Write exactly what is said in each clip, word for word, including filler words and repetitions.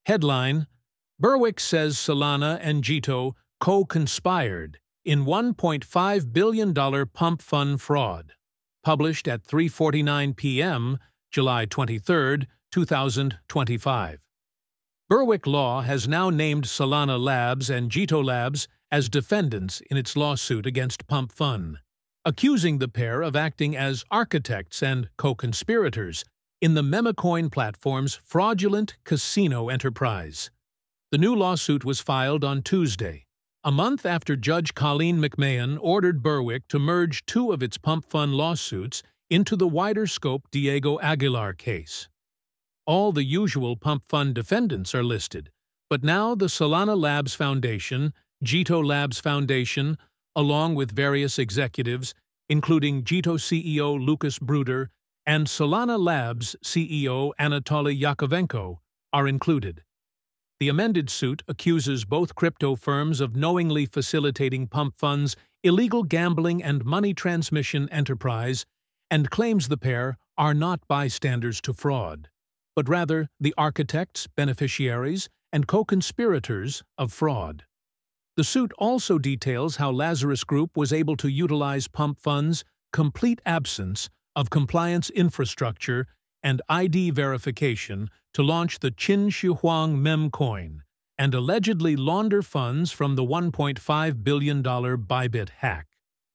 Headline: Berwick says Solana and Jito co-conspired in one point five billion dollars pump fund fraud. Published at three forty-nine p m, July twenty-third, two thousand twenty-five. Berwick Law has now named Solana Labs and Jito Labs as defendants in its lawsuit against Pump Fund, accusing the pair of acting as architects and co-conspirators in the Memecoin platform's fraudulent casino enterprise. The new lawsuit was filed on Tuesday, a month after Judge Colleen McMahon ordered Berwick to merge two of its Pump Fund lawsuits into the wider-scope Diego Aguilar case. All the usual Pump Fund defendants are listed, but now the Solana Labs Foundation, Jito Labs Foundation, along with various executives, including Jito C E O Lucas Bruder and Solana Labs C E O Anatoly Yakovenko, are included. The amended suit accuses both crypto firms of knowingly facilitating Pump Fund's illegal gambling and money transmission enterprise and claims the pair are not bystanders to fraud, but rather the architects, beneficiaries, and co-conspirators of fraud. The suit also details how Lazarus Group was able to utilize Pump Fund's complete absence of compliance infrastructure and I D verification to launch the Qin Shi Huang Memcoin and allegedly launder funds from the one point five billion dollars Bybit hack.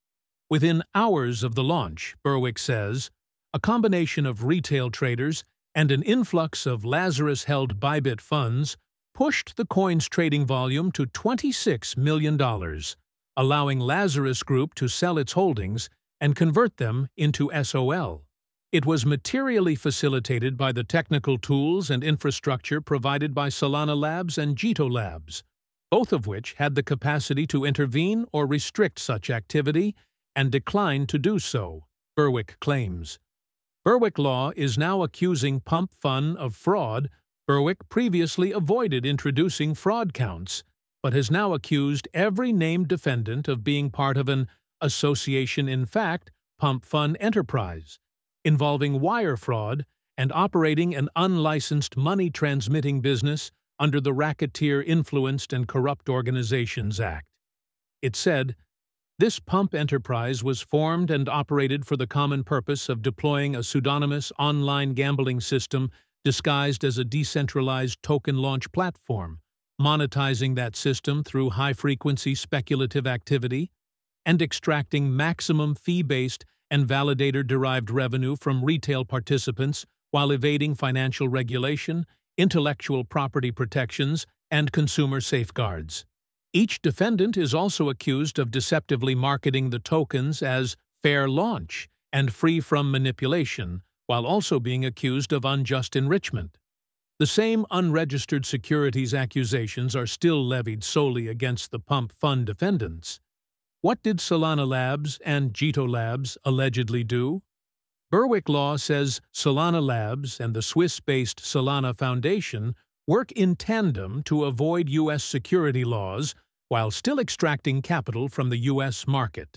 Within hours of the launch, Berwick says, a combination of retail traders and an influx of Lazarus-held Bybit funds pushed the coin's trading volume to twenty-six million dollars, allowing Lazarus Group to sell its holdings and convert them into S O L. It was materially facilitated by the technical tools and infrastructure provided by Solana Labs and Jito Labs, both of which had the capacity to intervene or restrict such activity and declined to do so, Berwick claims. Berwick Law is now accusing Pump Fund of fraud. Berwick previously avoided introducing fraud counts, but has now accused every named defendant of being part of an association in fact Pump Fund enterprise, involving wire fraud and operating an unlicensed money-transmitting business under the Racketeer Influenced and Corrupt Organizations Act. It said, this pump enterprise was formed and operated for the common purpose of deploying a pseudonymous online gambling system disguised as a decentralized token launch platform, monetizing that system through high-frequency speculative activity, and extracting maximum fee-based and validator-derived revenue from retail participants while evading financial regulation, intellectual property protections, and consumer safeguards. Each defendant is also accused of deceptively marketing the tokens as fair launch and free from manipulation, while also being accused of unjust enrichment. The same unregistered securities accusations are still levied solely against the Pump Fund defendants. What did Solana Labs and Jito Labs allegedly do? Berwick Law says Solana Labs and the Swiss-based Solana Foundation work in tandem to avoid U S security laws while still extracting capital from the U S market.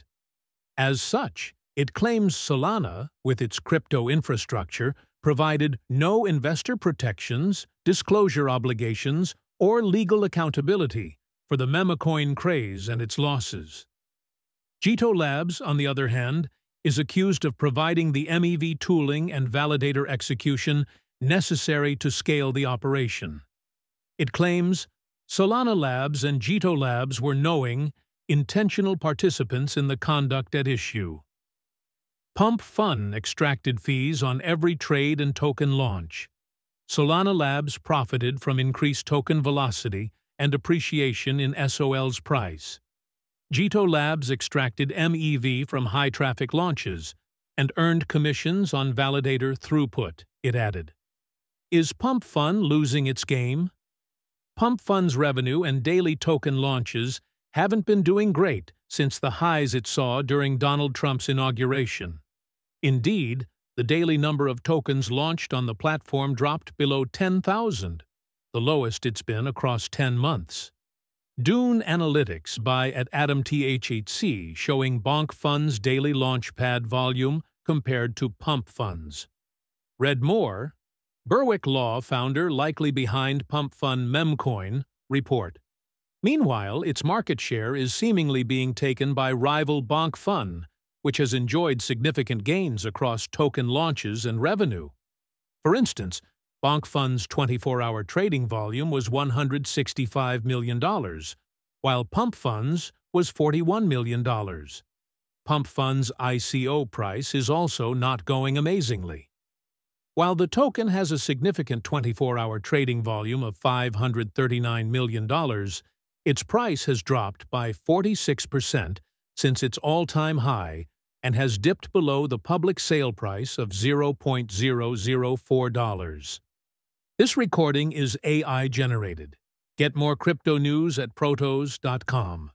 As such, it claims Solana, with its crypto infrastructure, provided no investor protections, disclosure obligations, or legal accountability for the Memecoin craze and its losses. Jito Labs, on the other hand, is accused of providing the M E V tooling and validator execution necessary to scale the operation. It claims Solana Labs and Jito Labs were knowing, intentional participants in the conduct at issue. Pump Fund extracted fees on every trade and token launch. Solana Labs profited from increased token velocity and appreciation in S O L's price. Jito Labs extracted M E V from high-traffic launches and earned commissions on validator throughput, it added. Is Pump Fund losing its game? Pump Fund's revenue and daily token launches haven't been doing great since the highs it saw during Donald Trump's inauguration. Indeed, the daily number of tokens launched on the platform dropped below ten thousand, the lowest it's been across ten months. Dune Analytics by at Adam T H H C showing Bonk Fund's daily launchpad volume compared to Pump Fund's. Read more Berwick Law founder likely behind pump fund Memcoin, report. Meanwhile, its market share is seemingly being taken by rival BankFun, which has enjoyed significant gains across token launches and revenue. For instance, BankFun's twenty-four hour trading volume was one hundred sixty-five million dollars, while PumpFun's was forty-one million dollars. PumpFun's I C O price is also not going amazingly. While the token has a significant twenty-four hour trading volume of five hundred thirty-nine million dollars, its price has dropped by forty-six percent since its all-time high and has dipped below the public sale price of zero point zero zero four dollars. This recording is A I generated. Get more crypto news at protos dot com.